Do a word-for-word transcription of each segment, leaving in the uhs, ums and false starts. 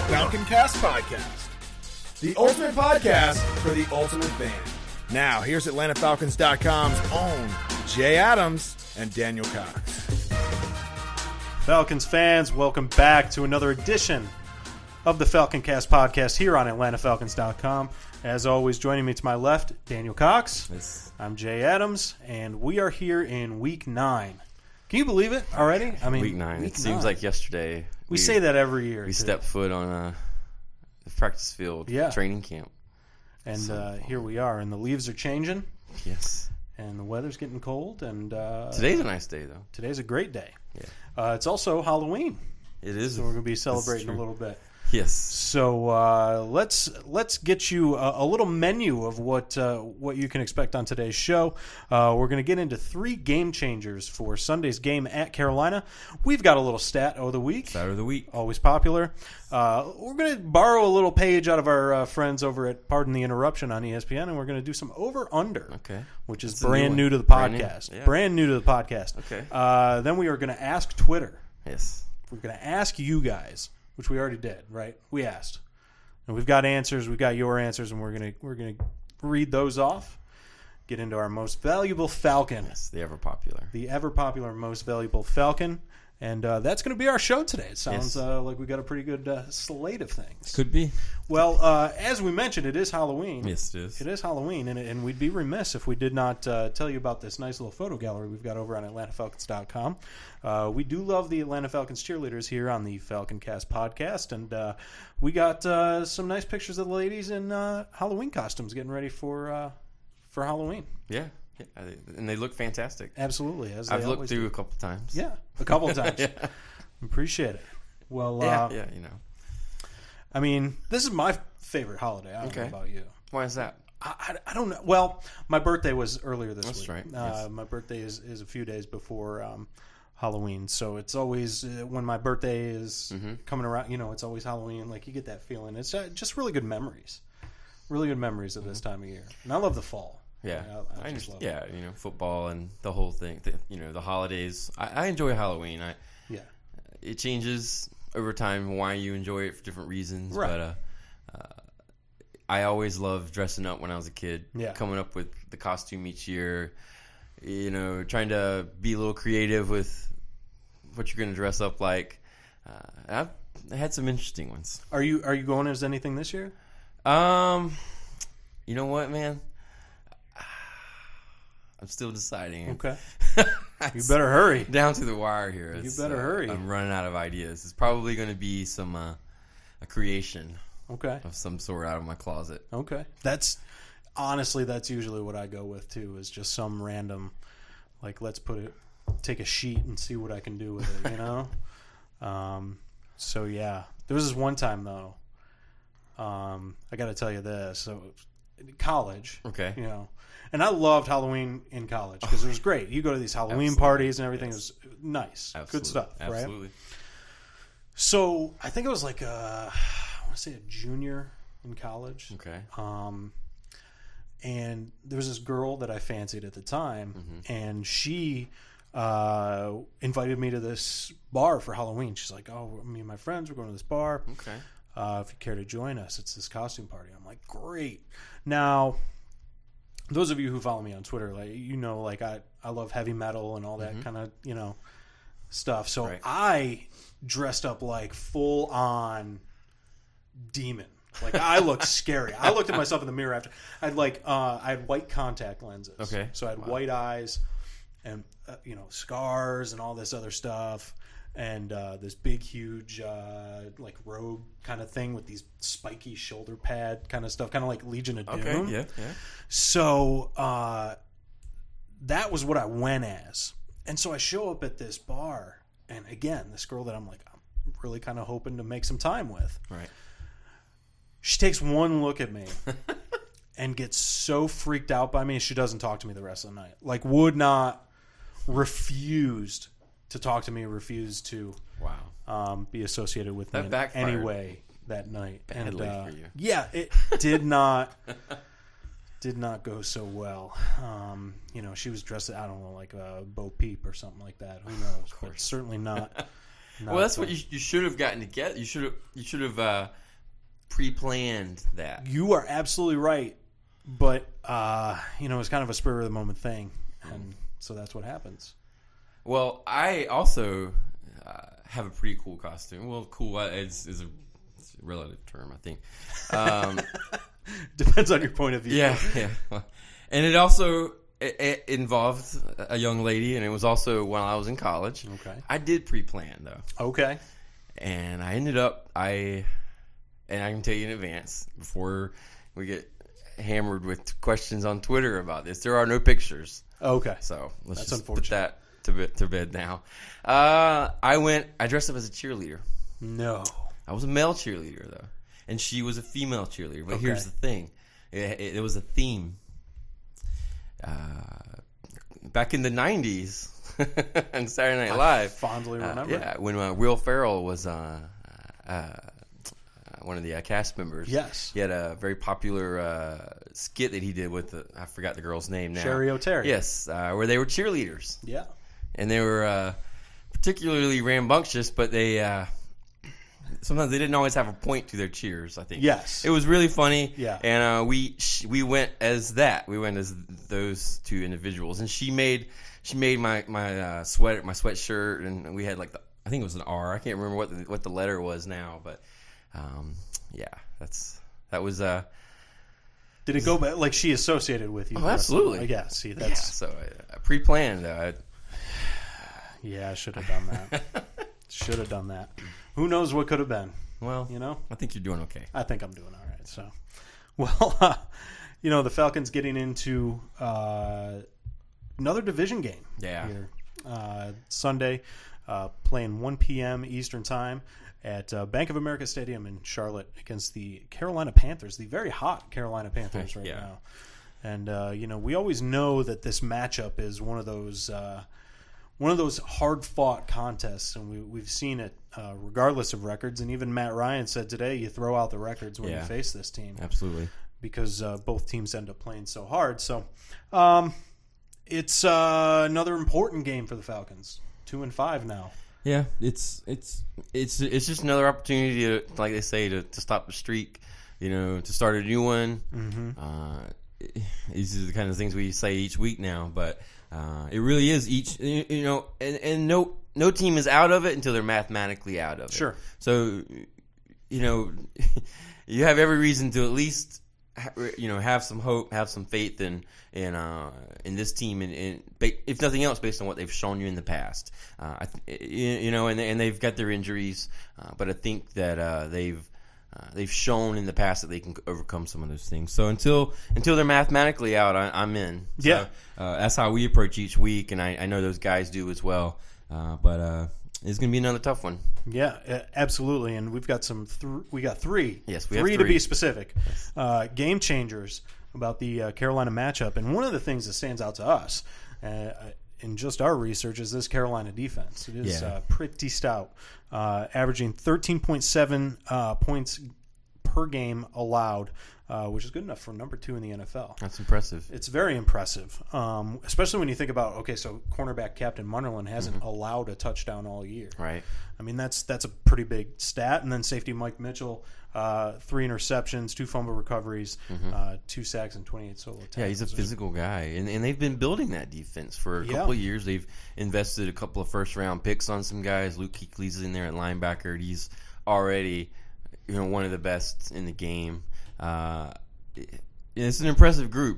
Falcon Cast Podcast, the ultimate podcast for the ultimate fan. Now, here's Atlanta Falcons dot com's own Jay Adams and Daniel Cox. Falcons fans, welcome back to another edition of the Falcon Cast Podcast here on Atlanta Falcons dot com. As always, joining me to my left, Daniel Cox. Yes. I'm Jay Adams, and we are here in Week nine. Can you believe it already? I mean, Week nine. Week it seems nine. like yesterday. We, we say that every year. We too. stepped foot on a the practice field, Yeah. training camp. And So uh, here we are, and the leaves are changing, Yes. and the weather's getting cold, and uh, Today's a nice day, though. today's a great day. Yeah. Uh, it's also Halloween, It is. so we're going to be celebrating a true. little bit. Yes. So uh, let's let's get you a, a little menu of what uh, what you can expect on today's show. Uh, we're going to get into three game changers for Sunday's game at Carolina. We've got a little stat of the week, Start of the week. always popular. Uh, we're going to borrow a little page out of our uh, friends over at Pardon the Interruption on E S P N, and we're going to do some over-under, Okay. which is That's a new brand one. new to the Brand new. podcast. Yeah. Brand new to the podcast. Okay. Uh, then we are going to ask Twitter. Yes. We're going to ask you guys, which we already did, right? We asked, and we've got answers. We've got your answers, and we're gonna we're gonna read those off. Get into our most valuable Falcon, Yes. The ever popular. the ever popular most valuable Falcon, and uh, that's going to be our show today. It sounds Yes. uh, like we got a pretty good uh, slate of things. Could be. Well, uh, as we mentioned, it is Halloween. Yes, it is. It is Halloween, and, and we'd be remiss if we did not uh, tell you about this nice little photo gallery we've got over on Atlanta Falcons dot com. Uh, we do love the Atlanta Falcons cheerleaders here on the Falcon Cast podcast, and uh, we got uh, some nice pictures of the ladies in uh, Halloween costumes getting ready for uh, for Halloween. Yeah. yeah. And they look fantastic. Absolutely, as they I've looked always through do. a couple times. Yeah, a couple of times. yeah. Appreciate it. Well, Yeah. uh, yeah. You know. I mean, this is my favorite holiday. I don't know Okay. about you. Why is that? I, I, I don't know. Well, my birthday was earlier this That's week. right, Uh, yes. My birthday is, is a few days before um, Halloween, so it's always uh, when my birthday is Mm-hmm. coming around. You know, it's always Halloween. Like you get that feeling. It's uh, just really good memories. Really good memories of this time of year, and I love the fall. Yeah, I, I I just understand. love Yeah, you know, football and the whole thing. The, you know, the holidays. I, I enjoy Halloween. I it. Yeah, it changes over time why you enjoy it for different reasons. Right. But uh, uh, I always loved dressing up when I was a kid. Yeah. Coming up with the costume each year. You know, trying to be a little creative with what you're going to dress up like. Uh, I've had some interesting ones. are you are you going as anything this year? Um, you know what, man? I'm still deciding. Okay, you better hurry. Down to the wire here. You It's, better uh, hurry. I'm running out of ideas. It's probably going to be some uh, a creation Okay, of some sort out of my closet. okay. That's honestly that's usually what I go with too. Is just some random, like let's put it, take a sheet and see what I can do with it. You know. um. So yeah, there was this one time though. Um, I got to tell you this. So, in college, Okay. you know, and I loved Halloween in college because it was great. You go to these Halloween Absolutely. parties and everything. Yes. It was nice, Absolutely. good stuff, right? Absolutely. So I think it was like a, I want to say a junior in college. Okay. Um, and there was this girl that I fancied at the time, Mm-hmm. and she uh, invited me to this bar for Halloween. She's like, "Oh, me and my friends, we're going to this bar. Okay. Uh, if you care to join us, it's this costume party." I'm like, "Great!" Now, those of you who follow me on Twitter, like you know, like I, I love heavy metal and all that kind of you know stuff. So Right. I dressed up like full on demon. Like I looked scary. I looked at myself in the mirror after. I had like uh, I had white contact lenses. Okay. So I had Wow. white eyes, and uh, you know scars and all this other stuff, and uh, this big huge uh, like robe kind of thing with these spiky shoulder pad kind of stuff, kind of like Legion of Doom. Okay. Yeah. Yeah. So uh, that was what I went as. And so I show up at this bar, and again, this girl that I'm like, I'm really kind of hoping to make some time with. Right. She takes one look at me and gets so freaked out by me, she doesn't talk to me the rest of the night. Like, would not, refused to talk to me, refused to Wow. um, be associated with That me in backfired. any way that night. And Badly uh, for you. yeah, it did not did not go so well. Um, you know, she was dressed, I don't know, like a Bo Peep or something like that. Who knows? But certainly not Not well, that's so. what you, you should have gotten together. You should have you should have uh, pre-planned that. You are absolutely right, but uh, you know, it's kind of a spur of the moment thing, and so that's what happens. Well, I also uh, have a pretty cool costume. Well, cool is, is a, it's a relative term, I think. Um, Depends on your point of view. yeah, yeah. And it also it, it involved a young lady, and it was also while I was in college. Okay. I did pre-plan though, Okay. and I ended up I, and I can tell you in advance before we get hammered with questions on Twitter about this. There are no pictures, Okay. so let's That's just put unfortunate. that to bed, to bed now. Uh, I went. I dressed up as a cheerleader. No. I was a male cheerleader though, and she was a female cheerleader. But Okay. here's the thing: it, it, it was a theme. Uh, back in the nineties, on Saturday Night Live, Fondly uh, remember. yeah, when uh, Will Ferrell was uh, uh, one of the uh, cast members. Yes. He had a very popular uh, skit that he did with the, I forgot the girl's name now. Sherry O'Terry. Yes, uh, where they were cheerleaders. Yeah. And they were uh, particularly rambunctious, but they uh, sometimes they didn't always have a point to their cheers, I think. Yes. It was really funny. Yeah. And uh, we sh- we went as that. We went as those two individuals. And she made she made my my uh, sweater, my sweatshirt, and we had like the, I think it was an R. I can't remember what the, what the letter was now, but um, yeah, that's that was uh Did it go back? Like she associated with you? Oh, absolutely. I guess. See, yeah, that's so uh, pre-planned. Uh, yeah. I should have done that. Should have done that. Who knows what could have been? well, You know. I think you're doing okay. I think I'm doing all right. So, well, uh, you know, the Falcons getting into uh, another division game. Yeah. Here. Uh, Sunday, uh, playing one p.m. Eastern time at uh, Bank of America Stadium in Charlotte against the Carolina Panthers, the very hot Carolina Panthers right Yeah. now. And uh, you know, we always know that this matchup is one of those. Uh, One of those hard-fought contests, and we, we've seen it uh, regardless of records. And even Matt Ryan said today, you throw out the records when Yeah. you face this team Absolutely. because uh, both teams end up playing so hard. So um, it's uh, another important game for the Falcons. Two and five now. Yeah, it's it's it's it's just another opportunity to, like they say, to, to stop the streak. You know, to start a new one. Mm-hmm. Uh, these are the kind of things we say each week now, but uh, it really is each. You, you know, and, and no no team is out of it until they're mathematically out of it. Sure. So, you know, you have every reason to at least you know have some hope, have some faith in in uh, in this team, and, and if nothing else, based on what they've shown you in the past. Uh, I th- you know, and and they've got their injuries, uh, but I think that uh, they've. Uh, they've shown in the past that they can overcome some of those things. So until until they're mathematically out, I, I'm in. So, Yeah. uh, that's how we approach each week, and I, I know those guys do as well. Uh, but uh, it's going to be another tough one. Yeah, uh, absolutely. And we've got some. Th- we got three. Yes, we have three to three. be specific. Uh, game changers about the uh, Carolina matchup, and one of the things that stands out to us uh, in just our research is this Carolina defense. It is Yeah. uh, pretty stout, uh, averaging thirteen point seven uh, points per game allowed, uh, which is good enough for number two in the N F L. That's impressive. It's very impressive, um, especially when you think about, okay, so cornerback Captain Munnerlin hasn't Mm-hmm. allowed a touchdown all year. Right. I mean, that's that's a pretty big stat. And then safety Mike Mitchell, uh, three interceptions, two fumble recoveries, uh, two sacks, and twenty-eight solo tackles. Mm-hmm. Yeah, he's a physical guy, and and they've been building that defense for a Yeah. couple of years. They've invested a couple of first round picks on some guys. Luke Kuechly's in there at linebacker. He's already, you know, one of the best in the game. Uh, it- it's an impressive group.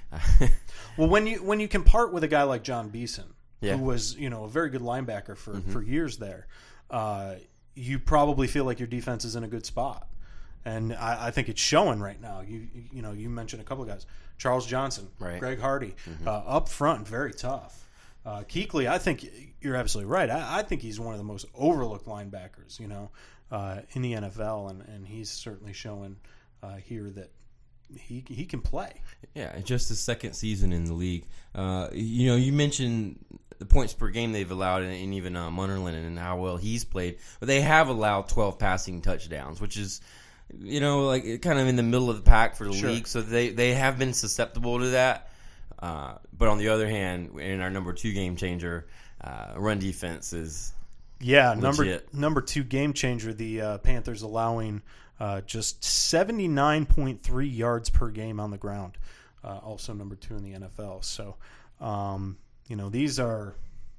Well, when you when you can part with a guy like John Beeson, Yeah. who was you know a very good linebacker for, for years there, uh, you probably feel like your defense is in a good spot, and I, I think it's showing right now. You you know you mentioned a couple of guys, Charles Johnson, Right. Greg Hardy, uh, up front, very tough. Uh, Kuechly, I think you're absolutely right. I, I think he's one of the most overlooked linebackers, you know, uh, in the N F L, and, and he's certainly showing uh, here that he he can play. Yeah, just his second season in the league. Uh, you know, you mentioned the points per game they've allowed, and, and even uh, Munnerlin and how well he's played. But they have allowed twelve passing touchdowns, which is, you know, like kind of in the middle of the pack for the Sure. league. So they, they have been susceptible to that. Uh, but on the other hand, in our number two game changer, uh, run defense is Yeah, number Legit. number two game changer. The uh, Panthers allowing uh, just seventy-nine point three yards per game on the ground. Uh, also number two in the N F L. So, um, you know, these are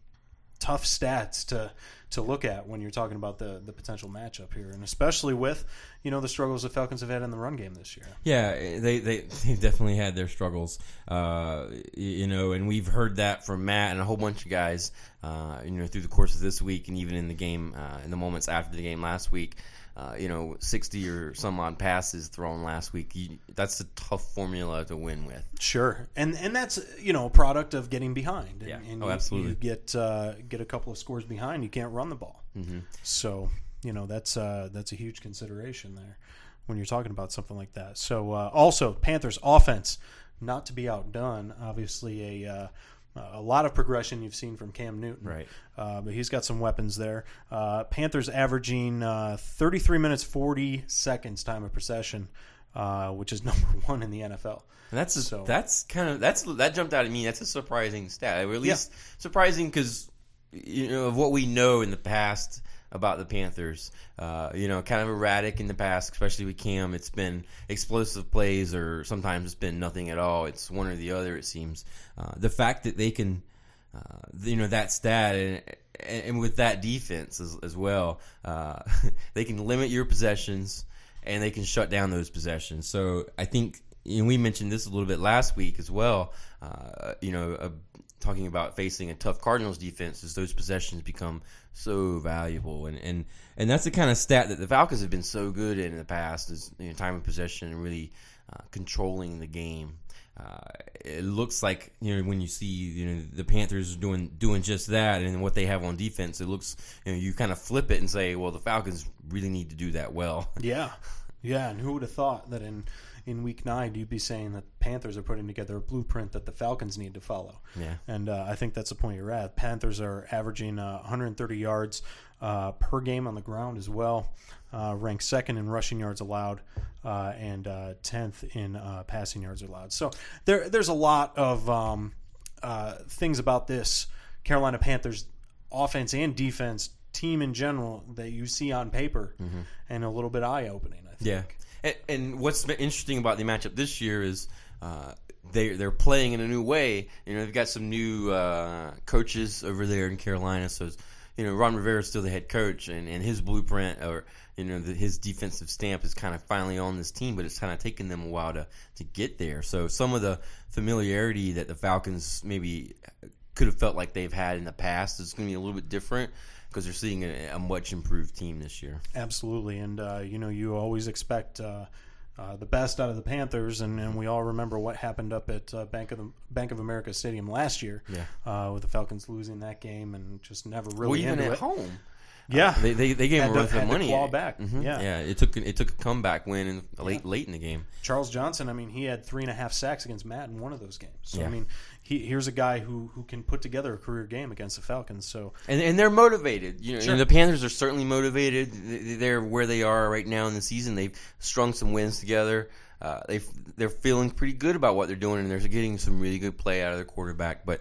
tough stats to to look at when you're talking about the the potential matchup here, and especially with, you know, the struggles the Falcons have had in the run game this year. Yeah, they they they've definitely had their struggles, uh, you know, and we've heard that from Matt and a whole bunch of guys, uh, you know, through the course of this week and even in the game, uh, in the moments after the game last week. Uh, you know, sixty or some odd passes thrown last week. You, that's a tough formula to win with. Sure, and and that's, you know, a product of getting behind. And, Yeah. and Oh, you, absolutely. You get uh, get a couple of scores behind, you can't run the ball. Mm-hmm. So, you know, that's uh, that's a huge consideration there when you're talking about something like that. So, uh, also Panthers offense, not to be outdone. Obviously, a uh, a lot of progression you've seen from Cam Newton, Right. Uh, but he's got some weapons there. Uh, Panthers averaging uh, thirty-three minutes forty seconds time of possession, uh, which is number one in the N F L. And that's a, So- that's kind of that's that jumped out at me. That's a surprising stat, or at least surprising because, you know, of what we know in the past about the Panthers. Uh, you know, kind of erratic in the past, especially with Cam. It's been explosive plays, or sometimes it's been nothing at all. It's one or the other, it seems. Uh, the fact that they can, uh, you know, that stat and and with that defense as, as well, uh, they can limit your possessions and they can shut down those possessions. So I think, you know, we mentioned this a little bit last week as well. Uh, you know, uh, talking about facing a tough Cardinals defense, as those possessions become so valuable, and and, and that's the kind of stat that the Falcons have been so good in, in the past, is, you know, time of possession and really uh, controlling the game. Uh, it looks like, you know, when you see, you know, the Panthers doing doing just that, and what they have on defense, it looks, you know, you kind of flip it and say, well, the Falcons really need to do that well. Yeah, yeah, and who would have thought that in in week nine you'd be saying that Panthers are putting together a blueprint that the Falcons need to follow. Yeah. And uh, I think that's the point you're at. Panthers are averaging uh, one hundred thirty yards uh, per game on the ground as well, uh, ranked second in rushing yards allowed, uh, and uh, tenth in uh, passing yards allowed. So there, there's a lot of um, uh, things about this Carolina Panthers offense and defense team in general that you see on paper, mm-hmm. and a little bit eye-opening, I think. Yeah. And, and what's been interesting about the matchup this year is uh, they they're playing in a new way. You know, they've got some new uh, coaches over there in Carolina. So, you know, Ron Rivera is still the head coach, and, and his blueprint, or, you know, the, his defensive stamp is kind of finally on this team. But it's kind of taken them a while to to get there. So some of the familiarity that the Falcons maybe could have felt like they've had in the past is going to be a little bit different, because they're seeing a, a much improved team this year. Absolutely, and uh, you know, you always expect uh, uh, the best out of the Panthers, and, and we all remember what happened up at uh, Bank of the, Bank of America Stadium last year, Yeah. uh, with the Falcons losing that game and just never really Well, even into at it. home, Yeah, they they, they gave Had him a to- run for had to money. claw back. Mhm. Yeah. yeah. It took it took a comeback win in, late late in the game. Charles Johnson, I mean, he had three and a half sacks against Matt in one of those games. So, Yeah. I mean, he, here's a guy who, who can put together a career game against the Falcons. So, And and they're motivated. You know, Sure. and the Panthers are certainly motivated. They're where they are right now in the season. They've strung some wins together. Uh, they they're feeling pretty good about what they're doing, and they're getting some really good play out of their quarterback. But,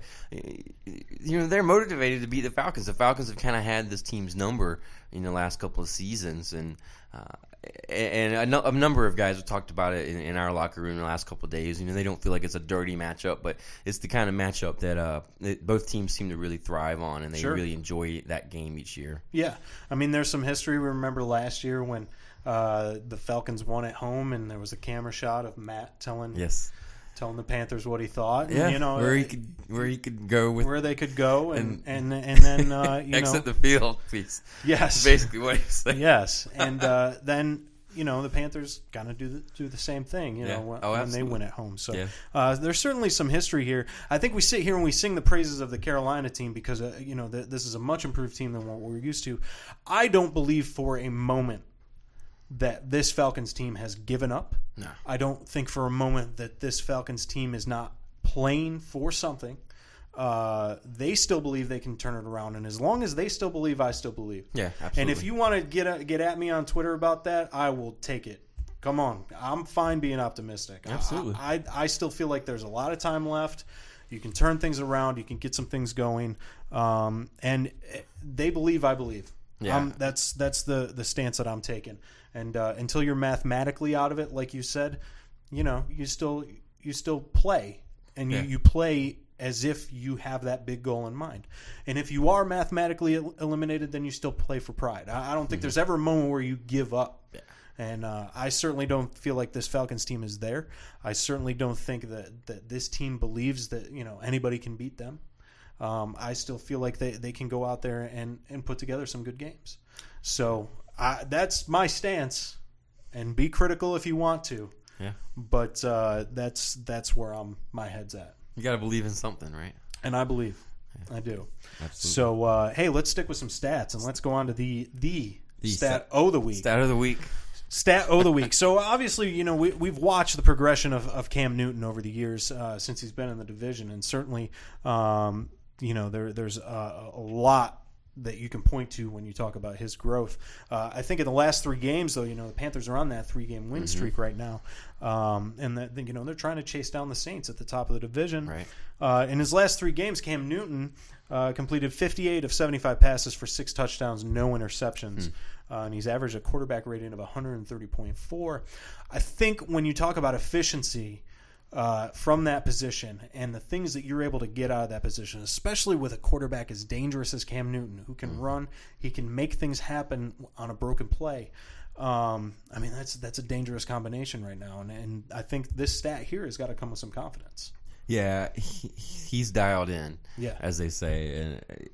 you know, they're motivated to beat the Falcons. The Falcons have kind of had this team's number in the last couple of seasons, and uh, and a, no, a number of guys have talked about it in, in our locker room in the last couple of days. You know, they don't feel like it's a dirty matchup, but it's the kind of matchup that uh, that both teams seem to really thrive on, and they Sure. really enjoy that game each year. yeah, I mean, there's some history. We remember last year when uh, the Falcons won at home, and there was a camera shot of Matt telling Yes. telling the Panthers what he thought. And, Yeah, you know, where he could where he could go with where they could go, and And- and and then uh, you exit know, the field, please. yes, That's basically what he's saying. yes, and uh, then you know the Panthers gonna do the, do the same thing. You Yeah. know, when, Oh, when they absolutely. win at home. So Yeah. uh, there's certainly some history here. I think we sit here and we sing the praises of the Carolina team because uh, you know th- this is a much improved team than what we're used to. I don't believe for a moment that this Falcons team has given up. No. I don't think for a moment that this Falcons team is not playing for something. Uh, they still believe they can turn it around, and as long as they still believe, I still believe. Yeah, absolutely. And if you want to get at, get at me on Twitter about that, I will take it. Come on, I'm fine being optimistic. Absolutely. I, I I still feel like there's a lot of time left. You can turn things around. You can get some things going. Um, and they believe, I believe. Yeah. Um, that's that's the, the stance that I'm taking. And uh, until you're mathematically out of it, like you said, you know, you still you still play. And you, Yeah. you play as if you have that big goal in mind. And if you are mathematically el- eliminated, then you still play for pride. I, I don't think mm-hmm. there's ever a moment where you give up. Yeah. And uh, I certainly don't feel like this Falcons team is there. I certainly don't think that, that this team believes that, you know, anybody can beat them. Um, I still feel like they, they can go out there and, and put together some good games. So I, that's my stance. And be critical if you want to. Yeah. But uh, that's that's where I'm my head's at. You got to believe in something, right? And I believe. Yeah. I do. Absolutely. So, uh, hey, let's stick with some stats, and let's go on to the the, The stat stat- O of the week. Stat of the week. Stat O of the week. So, obviously, you know, we, we've watched the progression of, of Cam Newton over the years uh, since he's been in the division, and certainly, um, you know, there there's a, a lot that you can point to when you talk about his growth. Uh, I think in the last three games, though, you know, the Panthers are on that three-game win mm-hmm. streak right now, um, and that you know they're trying to chase down the Saints at the top of the division. Right. Uh, in his last three games, Cam Newton uh, completed fifty-eight of seventy-five passes for six touchdowns, no interceptions, mm. uh, and he's averaged a quarterback rating of one thirty point four. I think when you talk about efficiency, Uh, from that position and the things that you're able to get out of that position, especially with a quarterback as dangerous as Cam Newton, who can mm-hmm. run, he can make things happen on a broken play. Um, I mean, that's that's a dangerous combination right now, and, and I think this stat here has got to come with some confidence. Yeah, he, he's dialed in, yeah. as they say. And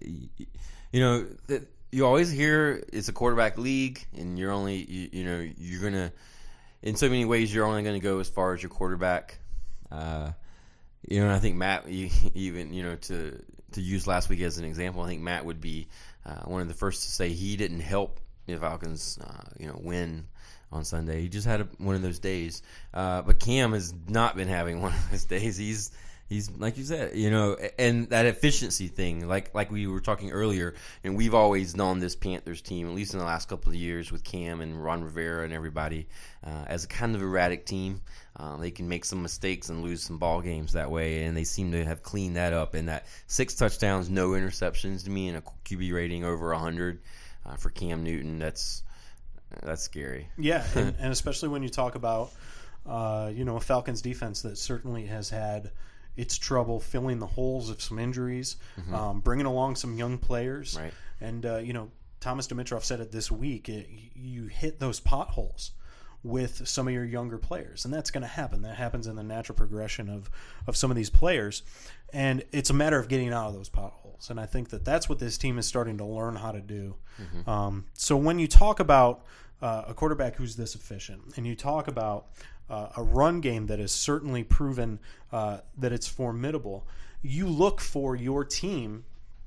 you know, you always hear it's a quarterback league, and you're only you, you know you're gonna in so many ways you're only going to go as far as your quarterback. Uh, you know, I think Matt, you, even you know, to to use last week as an example, I think Matt would be uh, one of the first to say he didn't help the Falcons, uh, you know, win on Sunday. He just had a, one of those days. Uh, but Cam has not been having one of those days. He's he's like you said, you know, and that efficiency thing, like like we were talking earlier, and we've always known this Panthers team, at least in the last couple of years with Cam and Ron Rivera and everybody, uh, as a kind of erratic team. Uh, they can make some mistakes and lose some ball games that way, and they seem to have cleaned that up. And that six touchdowns, no interceptions to me, and a Q B rating over one hundred uh, for Cam Newton, that's that's scary. Yeah, and, and especially when you talk about, uh, you know, a Falcons defense that certainly has had its trouble filling the holes of some injuries, mm-hmm. um, bringing along some young players. Right. And, uh, you know, Thomas Dimitroff said it this week, it, you hit those potholes with some of your younger players, and that's going to happen. That happens in the natural progression of, of some of these players, and it's a matter of getting out of those potholes. And I think that that's what this team is starting to learn how to do. Mm-hmm. Um, so when you talk about uh, a quarterback who's this efficient, and you talk about uh, a run game that has certainly proven uh, that it's formidable, you look for your team,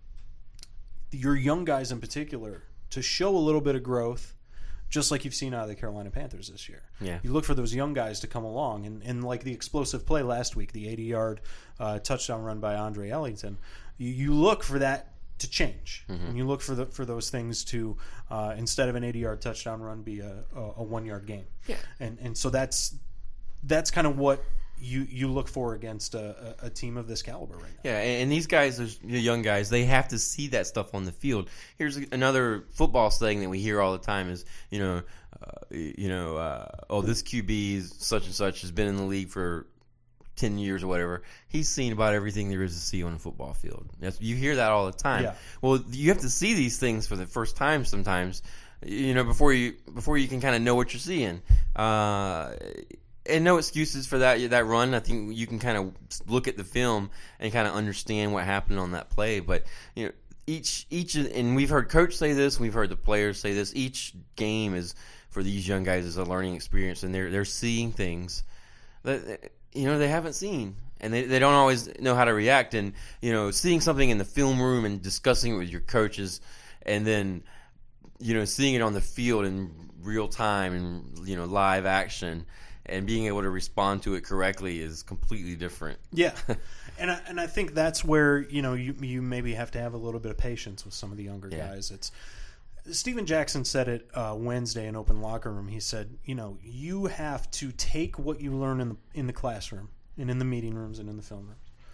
your young guys in particular, to show a little bit of growth, just like you've seen out of the Carolina Panthers this year. Yeah. You look for those young guys to come along. And, and like the explosive play last week, the eighty-yard uh, touchdown run by Andre Ellington, you, you look for that to change. Mm-hmm. And you look for the, for those things to, uh, instead of an eighty-yard touchdown run, be a, a, a one-yard gain. Yeah. And and so that's that's kind of what you you look for against a, a, a team of this caliber right now. Yeah, and, and these guys, those young guys, they have to see that stuff on the field. Here's another football thing that we hear all the time is, you know, uh, you know, uh, oh, this Q B is such and such has been in the league for ten years or whatever. He's seen about everything there is to see on a football field. That's, you hear that all the time. Yeah. Well, you have to see these things for the first time sometimes, you know, before you before you can kind of know what you're seeing. Uh And no excuses for that that run. I think you can kind of look at the film and kind of understand what happened on that play. But you know, each each and we've heard coach say this, we've heard the players say this. Each game is for these young guys is a learning experience, and they're they're seeing things that you know they haven't seen, and they they don't always know how to react. And you know, seeing something in the film room and discussing it with your coaches, and then you know, seeing it on the field in real time and you know live action. And being able to respond to it correctly is completely different. Yeah, and I, and I think that's where you know you you maybe have to have a little bit of patience with some of the younger yeah. guys. It's Steven Jackson said it uh, Wednesday in Open Locker Room. He said, you know, you have to take what you learn in the in the classroom and in the meeting rooms and in the film rooms,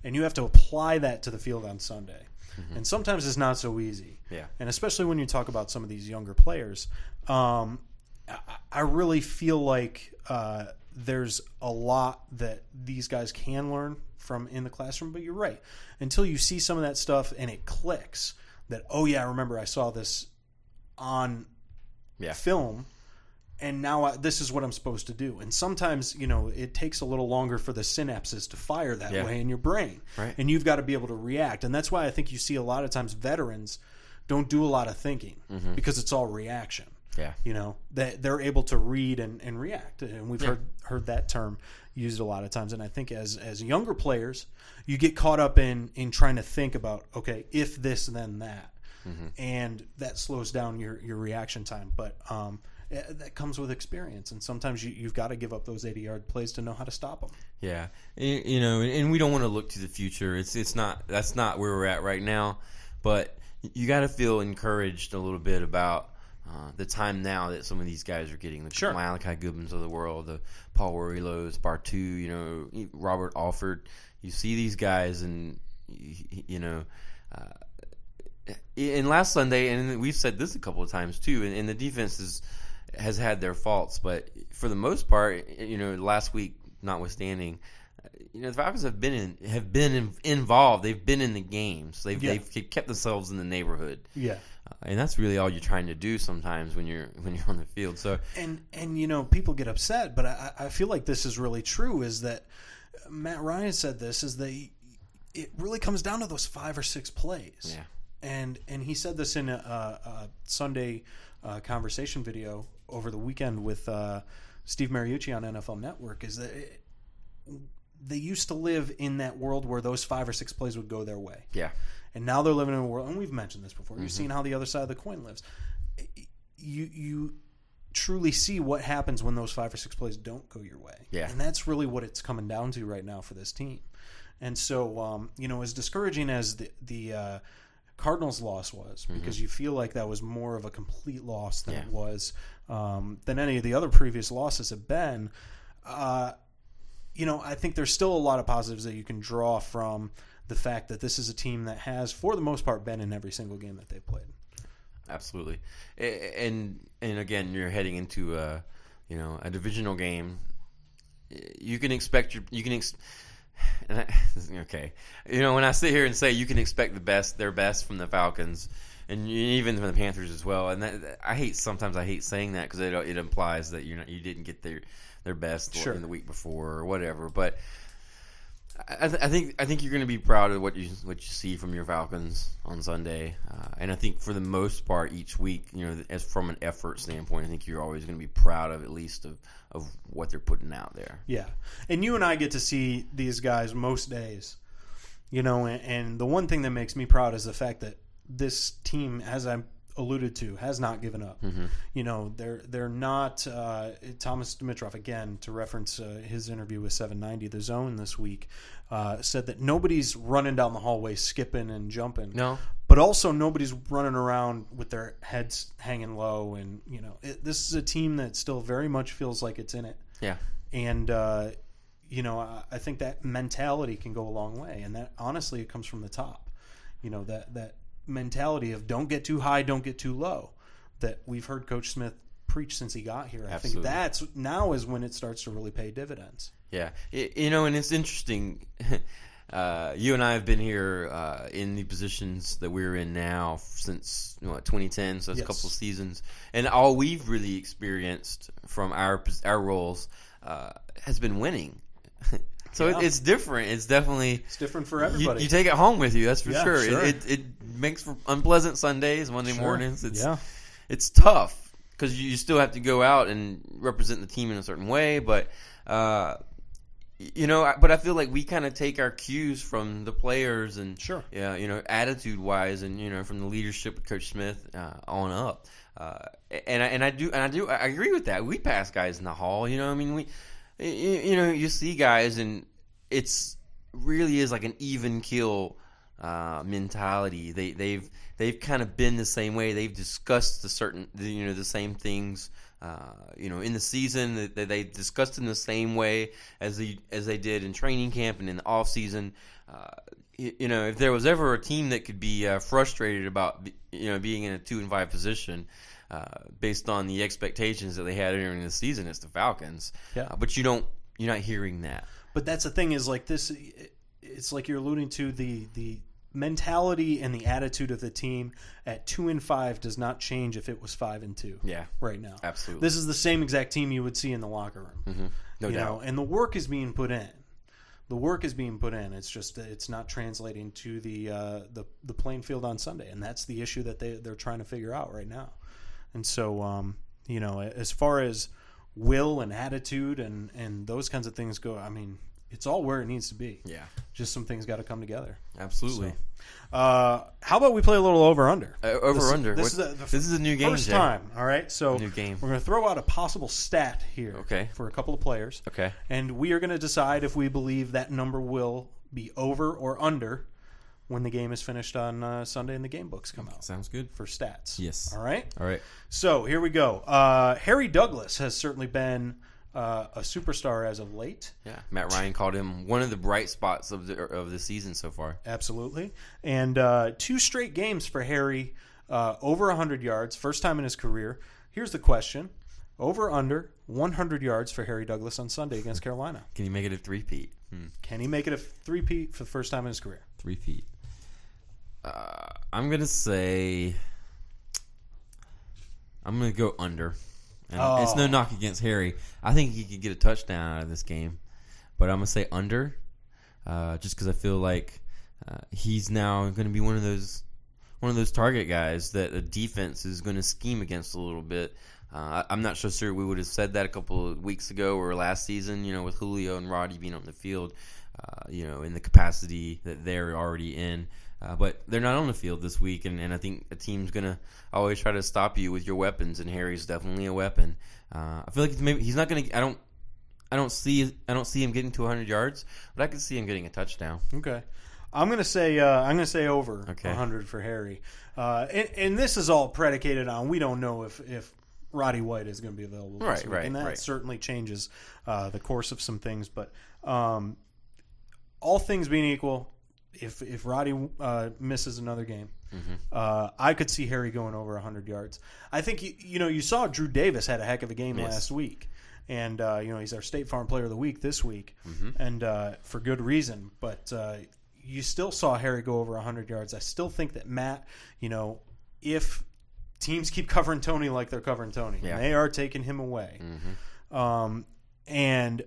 and you have to apply that to the field on Sunday. Mm-hmm. And sometimes it's not so easy. Yeah. And especially when you talk about some of these younger players, um, I, I really feel like uh, there's a lot that these guys can learn from in the classroom. But you're right. Until you see some of that stuff and it clicks that, oh, yeah, I remember I saw this on yeah. film, and now I, this is what I'm supposed to do. And sometimes, you know, it takes a little longer for the synapses to fire that yeah. way in your brain. Right. And you've got to be able to react. And that's why I think you see a lot of times veterans don't do a lot of thinking mm-hmm. because it's all reaction. Yeah. You know, they, they're able to read and, and react. And we've yeah. heard heard that term used a lot of times. And I think as as younger players, you get caught up in, in trying to think about, okay, if this, then that. Mm-hmm. And that slows down your, your reaction time. But um, that comes with experience. And sometimes you, you've got to give up those eighty-yard plays to know how to stop them. Yeah. You, you know, and we don't want to look to the future. It's it's not that's not where we're at right now. But you got to feel encouraged a little bit about uh, the time now that some of these guys are getting. The sure. Malachi Goodmans of the world, the Paul Warrilows, Bartu, you know, Robert Alford. You see these guys and, you, you know, uh, and last Sunday, and we've said this a couple of times too, and, and the defense is, has had their faults, but for the most part, you know, last week notwithstanding, you know, the Falcons have been in, have been in, involved. They've been in the games. They've yeah. they've kept themselves in the neighborhood. Yeah, uh, and that's really all you're trying to do sometimes when you're when you're on the field. So and and you know, people get upset, but I, I feel like this is really true. Is that Matt Ryan said this? Is that it really comes down to those five or six plays. Yeah. And and he said this in a, a, a Sunday uh, conversation video over the weekend with uh, Steve Mariucci on N F L Network. Is that it, they used to live in that world where those five or six plays would go their way. Yeah. And now they're living in a world, and we've mentioned this before. Mm-hmm. You've seen how the other side of the coin lives. You you truly see what happens when those five or six plays don't go your way. Yeah. And that's really what it's coming down to right now for this team. And so, um, you know, as discouraging as the the uh, Cardinals' loss was, because mm-hmm. you feel like that was more of a complete loss than yeah. it was um, than any of the other previous losses have been. Uh, you know, I think there's still a lot of positives that you can draw from the fact that this is a team that has, for the most part, been in every single game that they've played. Absolutely, and and again, you're heading into a you know a divisional game. You can expect your you can. Ex- And I, okay, you know, when I sit here and say you can expect the best, their best from the Falcons, and even from the Panthers as well, and that, I hate sometimes I hate saying that because it, it implies that you know you didn't get their their best sure. in the week before or whatever. But I, I think I think you're going to be proud of what you what you see from your Falcons on Sunday, uh, and I think for the most part each week, you know, as from an effort standpoint, I think you're always going to be proud of at least of. of what they're putting out there. Yeah. And you and I get to see these guys most days, you know, and, and the one thing that makes me proud is the fact that this team, as I alluded to, has not given up. Mm-hmm. You know, they're they're not uh, Thomas Dimitroff, again, to reference uh, his interview with seven ninety The Zone this week, uh, said that nobody's running down the hallway skipping and jumping. No. But also nobody's running around with their heads hanging low. And, you know, it, this is a team that still very much feels like it's in it. Yeah. And, uh, you know, I, I think that mentality can go a long way. And that, honestly, it comes from the top. You know, that, that mentality of don't get too high, don't get too low, that we've heard Coach Smith preach since he got here. I Absolutely. think that's now is when it starts to really pay dividends. Yeah. It, you know, and it's interesting. Uh, you and I have been here uh, in the positions that we're in now since you know, twenty ten, so it's yes. a couple of seasons. And all we've really experienced from our our roles uh, has been winning. so yeah. it, it's different. It's definitely it's different for everybody. You, you take it home with you, that's for yeah, sure. sure. It, it, it makes for unpleasant Sundays, Monday sure. mornings. It's yeah. it's tough because you still have to go out and represent the team in a certain way, but. Uh, You know, but I feel like we kind of take our cues from the players and, sure, yeah, you know, attitude wise, and you know, from the leadership of Coach Smith uh, on up. Uh, and I, and I do and I do I agree with that. We pass guys in the hall, you know. I mean, we, you, you know, you see guys, and it's really is like an even kill uh, mentality. They they've they've kind of been the same way. They've discussed the certain you know the same things. Uh, you know, in the season, they, they discussed in the same way as they as they did in training camp and in the off season. Uh, you, you know, if there was ever a team that could be uh, frustrated about you know being in a two and five position uh, based on the expectations that they had during the season, it's the Falcons. Yeah. Uh, but you don't, you're not hearing that. But that's the thing is like this. It's like you're alluding to the the. mentality and the attitude of the team at two and five does not change if it was five and two. Yeah, right now, absolutely. This is the same exact team you would see in the locker room. Mm-hmm. No you doubt. know, and the work is being put in. The work is being put in. It's just that it's not translating to the uh, the the playing field on Sunday, and that's the issue that they they're trying to figure out right now. And so, um, you know, as far as will and attitude and and those kinds of things go, I mean, it's all where it needs to be. Yeah. Just some things got to come together. Absolutely. So, uh, how about we play a little over under? Uh, over this, under. This, what, is a, the this is a new game. First Jay. time. All right. So New game. we're going to throw out a possible stat here. Okay. For a couple of players. Okay. And we are going to decide if we believe that number will be over or under when the game is finished on uh, Sunday and the game books come out. Sounds good. For stats. Yes. All right. All right. So here we go. Uh, Harry Douglas has certainly been uh, a superstar as of late. Yeah, Matt Ryan called him one of the bright spots of the of the season so far. Absolutely. And uh, two straight games for Harry, uh, over one hundred yards, first time in his career. Here's the question. Over under one hundred yards for Harry Douglas on Sunday against Carolina. Can you make it a three-peat? Hmm. Can he make it a three-peat for the first time in his career? Three feet. Uh, I'm going to say I'm going to go under. And Oh. It's no knock against Harry. I think he could get a touchdown out of this game. But I'm going to say under uh, just because I feel like uh, he's now going to be one of those one of those target guys that the defense is going to scheme against a little bit. Uh, I'm not so sure we would have said that a couple of weeks ago or last season, you know, with Julio and Roddy being on the field, uh, you know, in the capacity that they're already in. Uh, but they're not on the field this week, and, and I think a team's going to always try to stop you with your weapons, and Harry's definitely a weapon. Uh, I feel like maybe he's not going to – I don't I don't see I don't see him getting to one hundred yards, but I can see him getting a touchdown. Okay. I'm gonna say uh, I'm gonna say over Okay. one hundred for Harry, uh, and, and this is all predicated on we don't know if, if Roddy White is going to be available this Right, week, right, and that right. certainly changes uh, the course of some things. But um, all things being equal, if if Roddy uh, misses another game, Mm-hmm. uh, I could see Harry going over one hundred yards. I think you, you know you saw Drew Davis had a heck of a game Yes. last week. And, uh, you know, he's our State Farm Player of the Week this week, Mm-hmm. and uh, for good reason. But uh, you still saw Harry go over one hundred yards. I still think that Matt, you know, if teams keep covering Tony like they're covering Tony, Yeah. they are taking him away. Mm-hmm. Um, and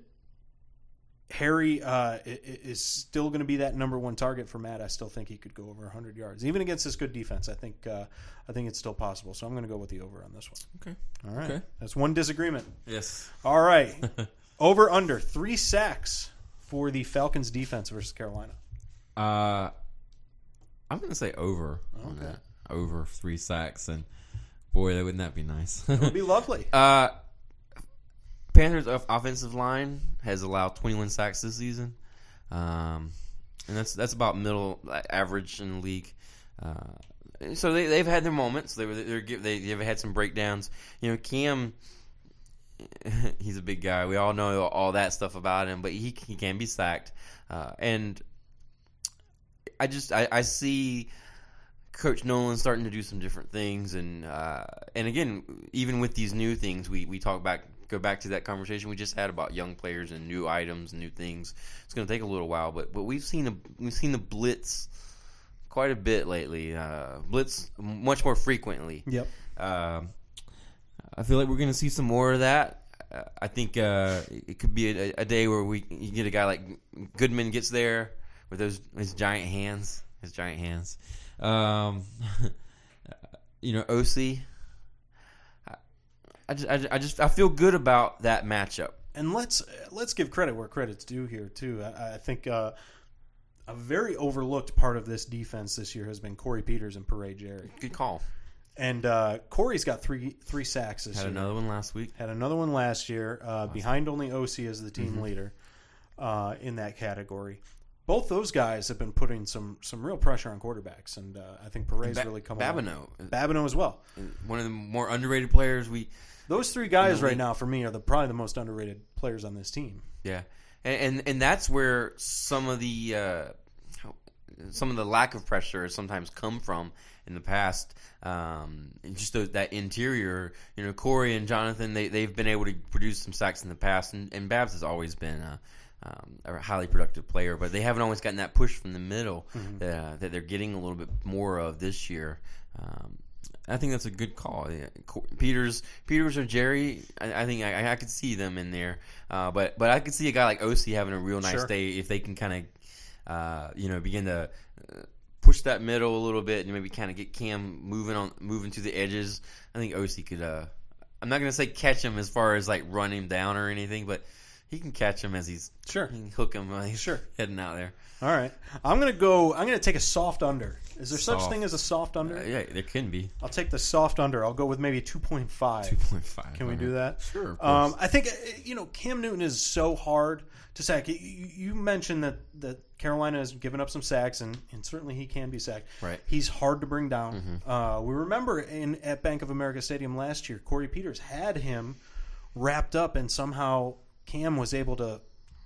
Harry uh, is still going to be that number one target for Matt. I still think he could go over one hundred yards. Even against this good defense, I think uh, I think it's still possible. So I'm going to go with the over on this one. Okay. All right. Okay. That's one disagreement. Yes. All right. Over under three sacks for the Falcons defense versus Carolina. Uh, I'm going to say over. on Okay. that. Over three sacks. And, boy, that wouldn't that be nice? It would be lovely. Uh, Panthers' off- offensive line has allowed twenty-one sacks this season, um, and that's that's about middle average in the league. Uh, so they they've had their moments. They were they're, they they've had some breakdowns. You know, Cam, he's a big guy. We all know all that stuff about him, but he he can be sacked. Uh, and I just I, I see Coach Nolan starting to do some different things, and uh, and again, even with these new things, we we talk back. Go back to that conversation we just had about young players and new items, new things. It's going to take a little while, but but we've seen a we've seen the blitz quite a bit lately. Uh, blitz much more frequently. Yep. Um, I feel like we're going to see some more of that. Uh, I think uh, it could be a, a day where we you get a guy like Goodman gets there with those his giant hands, his giant hands. Um, you know, O C. I just, I just, I just, I feel good about that matchup. And let's let's give credit where credit's due here too. I, I think uh, a very overlooked part of this defense this year has been Corey Peters and Paray Jerry. Good call. And uh, Corey's got three three sacks this Had year. another one last week. Had another one last year, uh, behind only O C as the team Mm-hmm. leader uh, in that category. both those guys have been putting some some real pressure on quarterbacks, and uh, I think Perret's Ba- really come Babineau. along. Babineau as well. One of the more underrated players. We Those three guys You know, right we- now for me are the probably the most underrated players on this team. Yeah, and and, and that's where some of the uh, some of the lack of pressure has sometimes come from in the past. Um, and just those, that interior, you know, Corey and Jonathan, they they've been able to produce some sacks in the past, and, and Babs has always been a, um, a highly productive player, but they haven't always gotten that push from the middle Mm-hmm. that, uh, that they're getting a little bit more of this year. Um, I think that's a good call. Yeah, Co- Peters, Peters or Jerry, I, I think I, I could see them in there. Uh, but but I could see a guy like O C having a real nice Sure. day if they can kind of, uh, you know, begin to uh, push that middle a little bit and maybe kind of get Cam moving on, moving to the edges. I think O C could. Uh, I'm not going to say catch him as far as like run him down or anything, but he can catch him as he's Sure. he can hook him while he's Sure. heading out there. All right, I'm gonna go. I'm gonna take a soft under. Is there such Soft. thing as a soft under? Uh, yeah, there can be I'll take the soft under. I'll go with maybe two point five. two point five. Can we do that? Sure. Of Um, course. I think uh, you know Cam Newton is so hard to sack. You, you mentioned that, that Carolina has given up some sacks, and, and certainly he can be sacked. Right. He's hard to bring down. Uh, we remember in at Bank of America Stadium last year, Corey Peters had him wrapped up, and somehow Cam was able to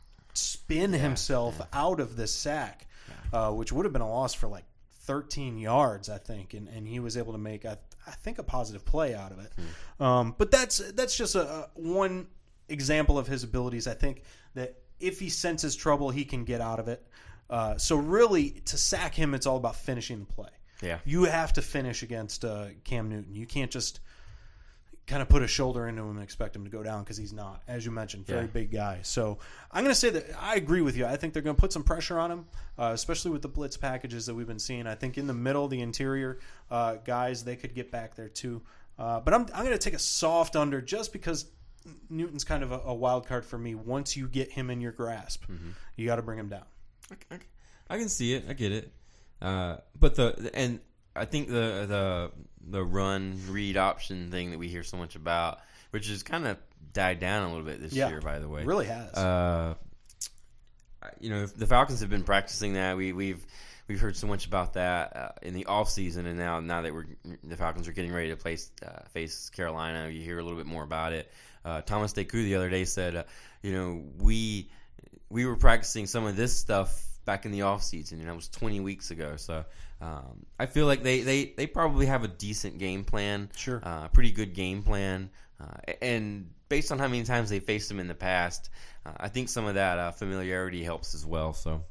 spin himself out of this sack, uh, which would have been a loss for like thirteen yards, I think, and, and he was able to make, I, I think, a positive play out of it. Um, but that's that's just a, a one example of his abilities. I think that if he senses trouble, he can get out of it. Uh, so really, to sack him, it's all about finishing the play. Yeah. You have to finish against uh, Cam Newton. You can't just kind of put a shoulder into him and expect him to go down because he's not, as you mentioned, very Yeah. big guy. So I'm going to say that I agree with you. I think they're going to put some pressure on him, uh, especially with the blitz packages that we've been seeing. I think in the middle, the interior uh, guys, they could get back there too. Uh, but I'm, I'm going to take a soft under just because Newton's kind of a, a wild card for me. Once you get him in your grasp, Mm-hmm. you got to bring him down. I, I, I can see it. I get it. Uh, but the and I think the the the run read option thing that we hear so much about, which has kind of died down a little bit this Yeah. year, by the way. It really has. Uh, you know, the Falcons have been practicing that. We, we've we've heard so much about that uh, in the off season, and now now that we're the Falcons are getting ready to play uh, face Carolina, you hear a little bit more about it. Uh, Thomas Deku the other day said, uh, you know, we we were practicing some of this stuff back in the off season, and that was twenty weeks ago. So um, I feel like they, they, they probably have a decent game plan, Sure. uh, pretty good game plan, uh, and based on how many times they faced them in the past, uh, I think some of that uh, familiarity helps as well. So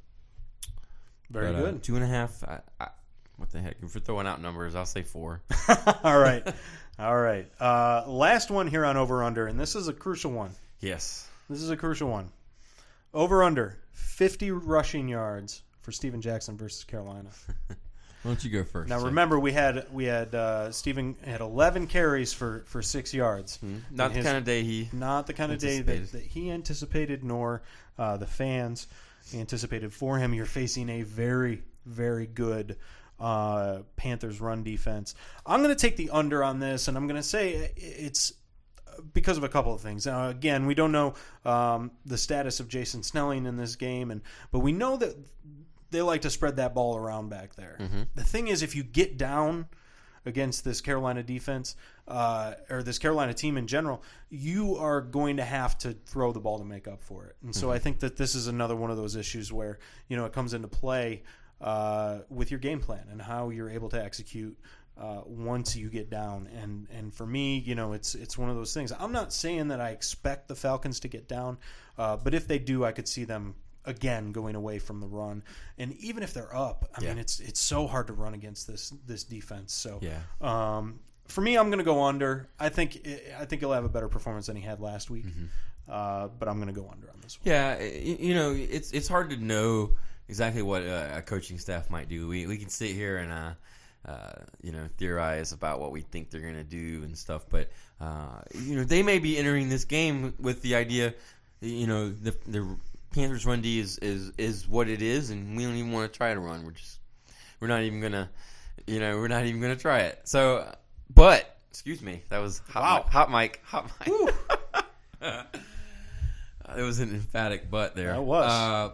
Very but, uh, good. two and a half. I, I, what the heck? If we're throwing out numbers, I'll say four. All right. All right. Uh, last one here on Over Under, and this is a crucial one. Yes. This is a crucial one. Over Under, fifty rushing yards for Steven Jackson versus Carolina. Why don't you go first? Now Jay? remember, we had we had uh, Steven had eleven carries for, for six yards. Not And the his- kind of day he. Not the kind of day that, Anticipated. that he anticipated, nor uh, the fans anticipated for him. You're facing a very, very good uh, Panthers run defense. I'm going to take the under on this, and I'm going to say it's because of a couple of things. Now, again, we don't know um, the status of Jason Snelling in this game, and but we know that they like to spread that ball around back there. The thing is, if you get down against this Carolina defense uh, or this Carolina team in general, you are going to have to throw the ball to make up for it. And so I think that this is another one of those issues where, you know, it comes into play uh, with your game plan and how you're able to execute uh, once you get down. And and for me, you know, it's it's one of those things. I'm not saying that I expect the Falcons to get down, uh, but if they do, I could see them again going away from the run. And even if they're up, I Yeah. mean, it's it's so hard to run against this this defense. So Yeah. um, for me, I'm going to go under. I think I think he'll have a better performance than he had last week, uh, but I'm going to go under on this one. Yeah, y- you know, it's it's hard to know exactly what uh, a coaching staff might do. We we can sit here and uh, uh, you know theorize about what we think they're going to do and stuff, but uh, you know they may be entering this game with the idea, you know, the the Panthers run D is is is what it is, and we don't even want to try to run. We're just we're not even gonna, you know, we're not even gonna try it. So, but excuse me, that was hot Wow. mic, hot mic, hot mic. There was an emphatic but there. That was. Uh,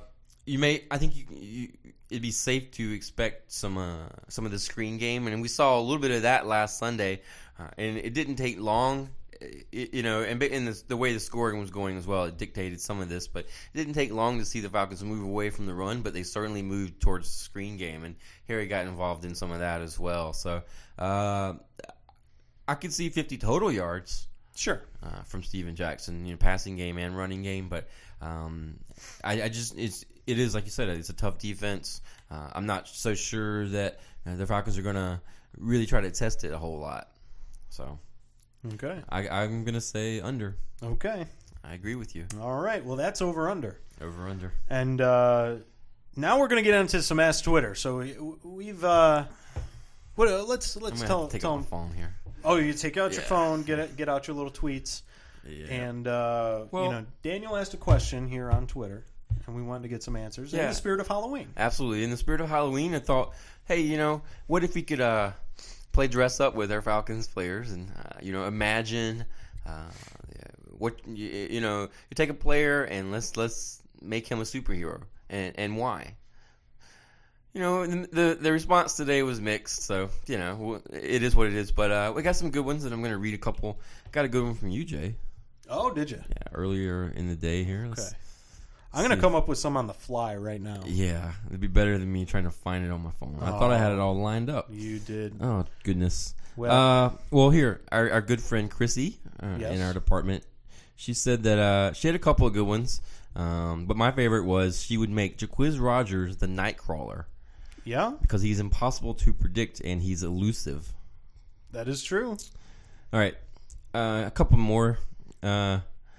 you may. I think you, you it'd be safe to expect some uh, some of the screen game, and we saw a little bit of that last Sunday, uh, and it didn't take long. It, you know, and in the, the way the scoring was going as well, it dictated some of this. But it didn't take long to see the Falcons move away from the run, but they certainly moved towards the screen game, and Harry got involved in some of that as well. So uh, I could see fifty total yards. Sure. Uh, from Steven Jackson, you know, passing game and running game, but um, I, I just it's it is like you said, it's a tough defense. Uh, I'm not so sure that uh, the Falcons are going to really try to test it a whole lot. So, okay, I, I'm going to say under. Okay, I agree with you. All right, well that's over under. Over under. And uh, now we're going to get into some Ask Twitter. So we, we've uh, what? Uh, let's let's I'm tell have to take tell out my them. phone here. Oh, you take out your Yeah. phone, get it, get out your little tweets, Yeah. and uh, Well- you know, Daniel asked a question here on Twitter, and we wanted to get some answers in Yeah. the spirit of Halloween. Absolutely. In the spirit of Halloween, I thought, hey, you know, what if we could uh, play dress up with our Falcons players and, uh, you know, imagine uh, what, you, you know, you take a player and let's let's make him a superhero. And, and why? You know, the the response today was mixed, so, you know, it is what it is. But uh, we got some good ones, and I'm going to read a couple. Got a good one from you, Jay. Oh, did you? Yeah, earlier in the day here. Let's Okay. I'm going to see. come up with some on the fly right now. Yeah, it'd be better than me trying to find it on my phone. I thought I had it all lined up. You did. Oh, goodness. Well- uh, well, here, our, our good friend Chrissy uh, Yes. in our department, she said that uh, she had a couple of good ones, um, but my favorite was she would make Jaquiz Rogers the Nightcrawler Yeah, because he's impossible to predict and he's elusive. that is true. All right, uh, a couple more uh,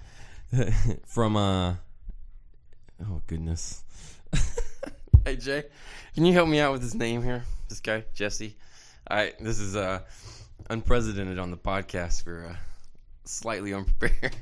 from, uh, oh, goodness. Hey, Jay, can you help me out with his name here? This guy, Jesse. All right, this is uh, unprecedented on the podcast. We're uh, slightly unprepared.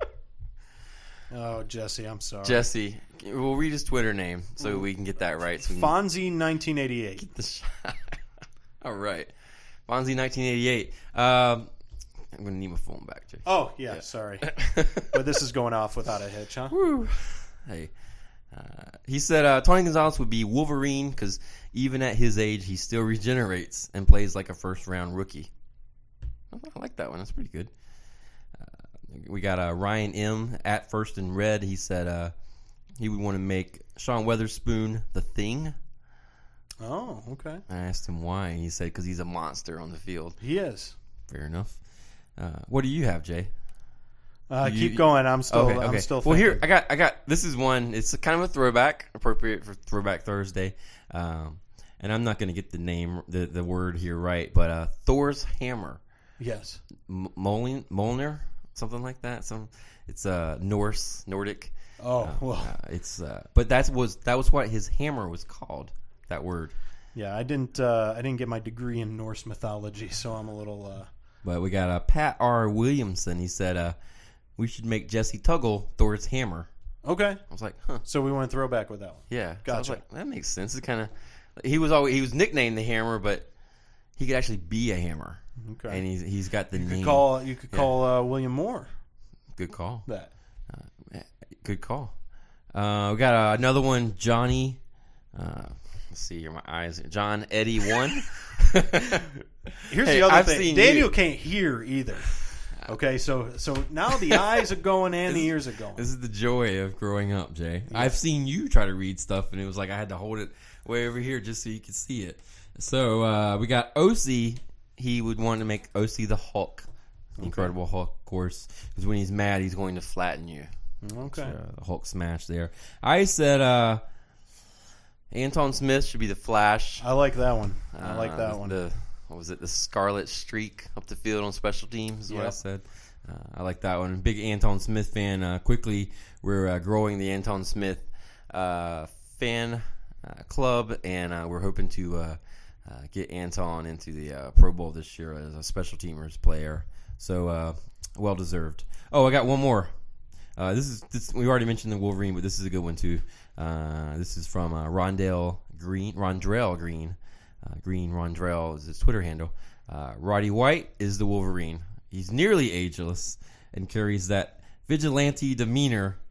Oh, Jesse, I'm sorry. Jesse, we'll read his Twitter name so we can get that right. So we can Fonzie nineteen eighty-eight. get the shot. All right. Fonzie nineteen eighty-eight. Um, I'm going to need my phone back, Jay. Oh, yeah, sorry. But this is going off without a hitch, huh? Woo. Hey. Uh, he said uh, Tony Gonzalez would be Wolverine because even at his age, he still regenerates and plays like a first-round rookie. I like that one. That's pretty good. Uh, we got uh, Ryan M. at First and Red. He said uh, he would want to make Sean Weatherspoon the Thing. Oh, okay. I asked him why. He said because he's a monster on the field. He is. Fair enough. Uh, what do you have, Jay? Uh, You- keep going. I'm still. Okay, okay. I'm still. Well, here thinking. I got. I got. This is one. It's a kind of a throwback, appropriate for Throwback Thursday. Um, and I'm not going to get the name, the the word here right, but uh, Thor's hammer, Yes. M- Molin, Molnir, something like that. Some. It's uh, Norse, Nordic. Oh Uh, well. uh, it's. Uh, but that was that was what his hammer was called. That word. Yeah, I didn't. Uh, I didn't get my degree in Norse mythology, so I'm a little. Uh, But we got uh, Pat R. Williamson. He said, uh, "We should make Jesse Tuggle Thor's hammer." okay. I was like, "Huh." So we went throwback with that one. Yeah, so I was Gotcha. like, that makes sense. It kind of he was always he was nicknamed the Hammer, but he could actually be a hammer. Okay. And he's he's got the You name. could call. You could Yeah. call uh, William Moore Good call. that. Good call. Uh, we got uh, another one, Johnny. Uh, let's see here, my eyes. John Eddie one. Here's Hey, the other I've thing. seen Daniel you. can't hear either. Okay, so so now the eyes are going and the ears are going. This is the joy of growing up, Jay. I've seen you try to read stuff, and it was like I had to hold it way over here just so you could see it. So uh, we got O C. He would want to make O C the Hulk, the Incredible Hulk, of course, because when he's mad, he's going to flatten you. Okay. Uh, the Hulk smash there. I said uh, Anton Smith should be the Flash. I like that one. I like Uh, that the, one. The, what was it? The Scarlet Streak up the field on special teams is what I Yep. said. Uh, I like that one. Big Anton Smith fan. Uh, quickly, we're uh, growing the Anton Smith uh, fan uh, club, and uh, we're hoping to uh, uh, get Anton into the uh, Pro Bowl this year as a special teamers player. So uh, well deserved. Oh, I got one more. Uh, this is this. We already mentioned the Wolverine, but this is a good one too. Uh, this is from uh, Rondell Green. Rondrell Green. Uh, Green Rondrell is his Twitter handle. Uh, Roddy White is the Wolverine. He's nearly ageless and carries that vigilante demeanor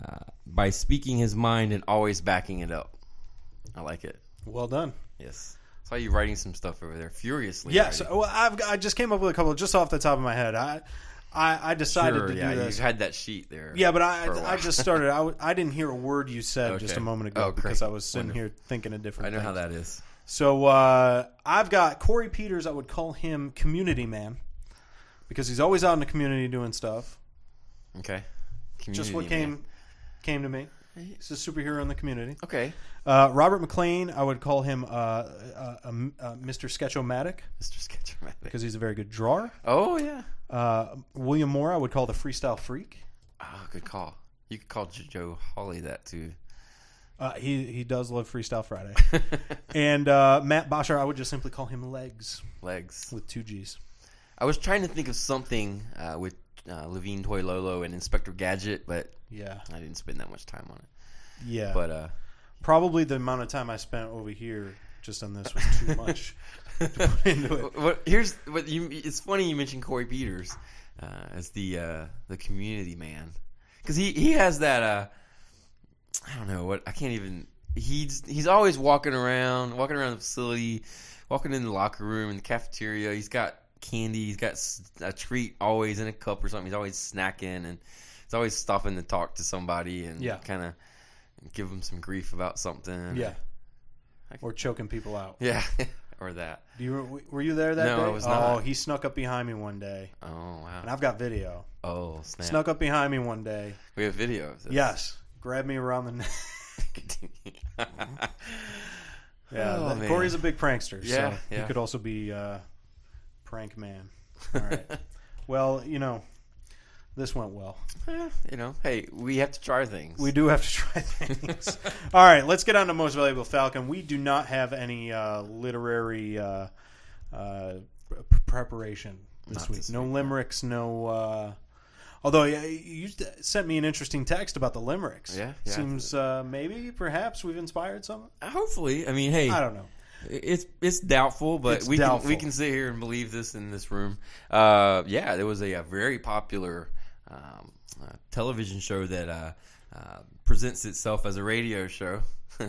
uh, by speaking his mind and always backing it up. I like it. Well done. Yes. Saw you writing some stuff over there furiously. Yes, writing. well, I've I just came up with a couple just off the top of my head. I I, I decided Sure, to yeah, do this. you had that sheet there. Yeah, but I for a while. I just started. I, w- I didn't hear a word you said just a Okay. moment ago Oh, great. because I was sitting Wonderful. here thinking of different. I know things. how that is. So uh, I've got Corey Peters. I would call him community man because he's always out in the community doing stuff. Okay. Just what Community man. came came to me. He's a superhero in the community. Okay. Uh, Robert McLean. I would call him uh, uh, uh, uh, Mister Sketchomatic Mister Sketchomatic. because he's a very good drawer. Oh, yeah. Uh, William Moore. I would call the freestyle freak. Oh, good call. You could call J- Joe Hawley that, too. Uh, he he does love Freestyle Friday. And uh, Matt Bosher, I would just simply call him Legs Legs. with two G's. I was trying to think of something uh, with uh, Levine Toy Lolo and Inspector Gadget, but Yeah, I didn't spend that much time on it. yeah. But uh, Probably the amount of time I spent over here just on this was too much to put into it. what, here's what you. It's funny you mentioned Corey Peters uh, as the uh, the community man because he, he has that. Uh, I don't know what I can't even. He's he's always walking around, walking around the facility, walking in the locker room, in the cafeteria. He's got candy. He's got a treat always in a cup or something. He's always snacking and he's always stopping to talk to somebody and Yeah. kind of give them some grief about something. Yeah, or choking people out. yeah, or that. Do you were you there that No, day? I was Oh, not. he snuck up behind me one day, Oh wow. and I've got video. Oh snap. Snuck up behind me one day. We have video of this. Yes, grabbed me around the neck. Yeah, Oh, that- man. Corey's a big prankster. Yeah, so yeah. He could also be uh, prank man. All right. Well, you know, this went well. Eh, you know, hey, we have to try things. We do have to try things. All right, let's get on to Most Valuable Falcon. We do not have any uh, literary uh, uh, p- preparation this Not week. this no week, no. limericks, no... Uh, although yeah, you sent me an interesting text about the limericks. Yeah, yeah. Seems uh, maybe, perhaps, we've inspired some. Hopefully, I mean, hey, I don't know. it's it's doubtful, but It's we doubtful. can we can sit here and believe this in this room. Uh, yeah, there was a, a very popular um, uh, television show that uh, uh, presents itself as a radio show.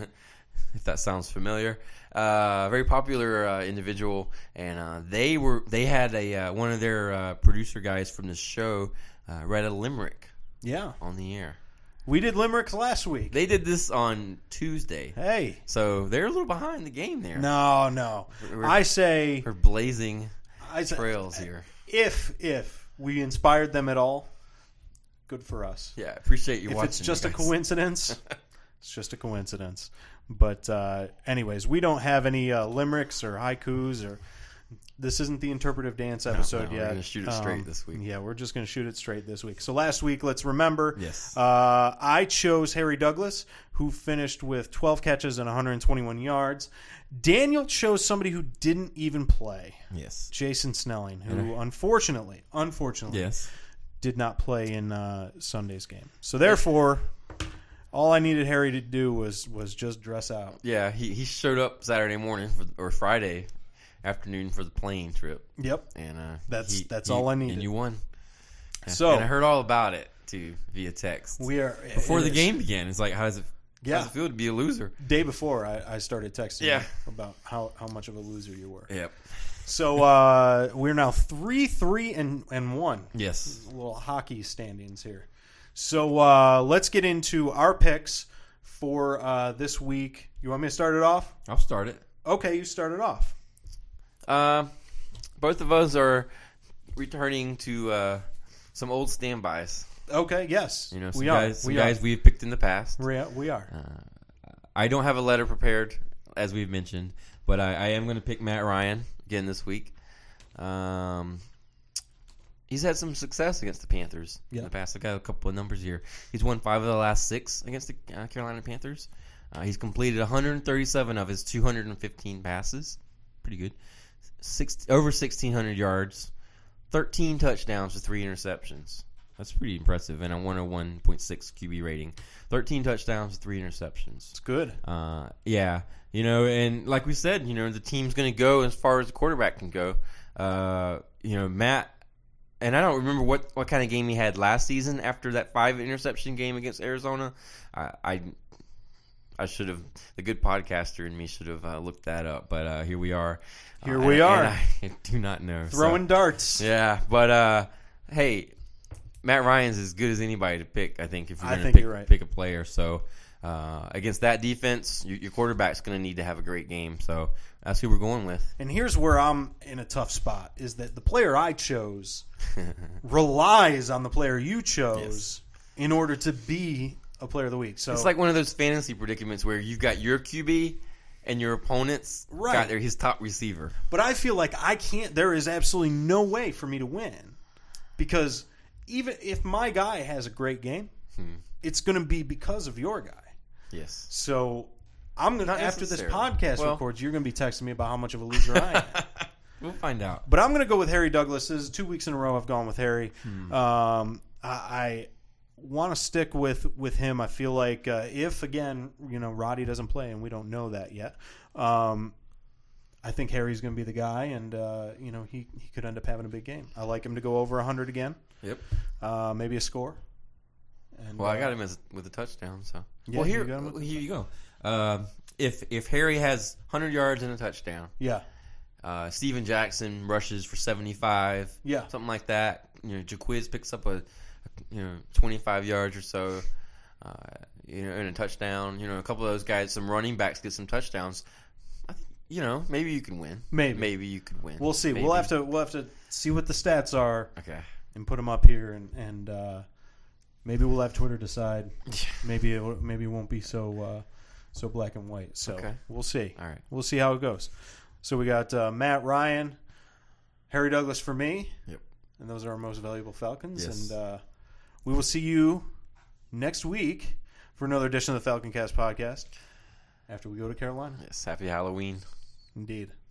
If that sounds familiar, uh, very popular uh, individual, and uh, they were they had a uh, one of their uh, producer guys from the show uh, read a limerick Yeah. on the air. We did limericks last week. They did this on Tuesday, Hey. so they're a little behind the game there. No, no. We're- I say, We're blazing I say trails here. if if we inspired them at all, good for us. Yeah, appreciate you If watching. it's just a guys. coincidence, it's just a coincidence. But uh, anyways, we don't have any uh, limericks or haikus or. This isn't the interpretive dance episode no, yet. we're gonna shoot it straight this week. Yeah, we're just going to shoot it straight this week. So last week, let's remember. Yes. Uh, I chose Harry Douglas, who finished with twelve catches and one hundred twenty-one yards. Daniel chose somebody who didn't even play, Yes. Jason Snelling, who unfortunately, unfortunately, Yes. did not play in uh, Sunday's game. So therefore, all I needed Harry to do was was just dress out. Yeah, he, he showed up Saturday morning for, or Friday afternoon for the plane trip, Yep. and uh, That's- he- that's he- all I needed. And you won. So- and I heard all about it too via text We are before it the is- game began. It's like, how does it? Yeah. How does it feel to be a loser? Day before, I, I started texting Yeah. you about how, how much of a loser you were. Yep. So uh, we're now three, three, and and one. Yes. Little hockey standings here. So uh, let's get into our picks for uh, this week. You want me to start it off? I'll start it. Okay, you start it off. Uh, both of us are returning to uh, some old standbys. Okay, yes. You know, some we guys, are. some we guys are. we've picked in the past. We are. We are. I don't have a letter prepared, as we've mentioned, but I, I am going to pick Matt Ryan again this week. Um, he's had some success against the Panthers Yeah. in the past. I got a couple of numbers here. He's won five of the last six against the uh, Carolina Panthers. Uh, he's completed one hundred thirty-seven of his two hundred fifteen passes. Pretty good. Six, over sixteen hundred yards, thirteen touchdowns with three interceptions. That's pretty impressive, and a one oh one point six Q B rating. thirteen touchdowns with three interceptions. It's good. Uh, yeah, you know, and like we said, you know, the team's going to go as far as the quarterback can go. Uh, you know, Matt and I don't remember what, what kind of game he had last season after that five interception game against Arizona. I I, I should have the good podcaster in me should have uh, looked that up, but uh, here we are. Here uh, we and, are. And I do not know. Throwing so. darts. Yeah, but uh, hey, Matt Ryan's as good as anybody to pick. I think if you're I going to think pick, you're right. pick a player, so. Uh, against that defense, your, your quarterback's going to need to have a great game. So that's who we're going with. And here's where I'm in a tough spot, is that the player I chose relies on the player you chose yes. in order to be a player of the week. So it's like one of those fantasy predicaments where you've got your Q B and your opponent's right. got their, his top receiver. But I feel like I can't – there is absolutely no way for me to win because even if my guy has a great game, hmm. it's going to be because of your guy. Yes. So I'm gonna after this podcast well, records, you're gonna be texting me about how much of a loser I am. We'll find out. But I'm gonna go with Harry Douglas. This is two weeks in a row I've gone with Harry. Hmm. Um, I, I want to stick with, with him. I feel like uh, if again, you know, Roddy doesn't play, and we don't know that yet. Um, I think Harry's gonna be the guy, and uh, you know, he he could end up having a big game. I like him to go over one hundred again. Yep. Uh, maybe a score. And, well, uh, I got him as with a touchdown. So, yeah, well, here, you here you go. Uh, if if Harry has one hundred yards and a touchdown, yeah. Uh, Steven Jackson rushes for seventy-five, yeah, something like that. You know, Jaquiz picks up a, a you know twenty-five yards or so, uh, you know, and a touchdown. You know, a couple of those guys, some running backs get some touchdowns. I think, you know, maybe you can win. Maybe, maybe you could win. We'll see. Maybe. We'll have to we'll have to see what the stats are. Okay, and put them up here and and. Uh, Maybe we'll have Twitter decide. Maybe it, maybe it won't be so uh, so black and white. So okay. we'll see. All right. We'll see how it goes. So we got uh, Matt Ryan, Harry Douglas for me. Yep. And those are our most valuable Falcons. Yes. And uh, we will see you next week for another edition of the Falcon Cast podcast after we go to Carolina. Yes. Happy Halloween. Indeed.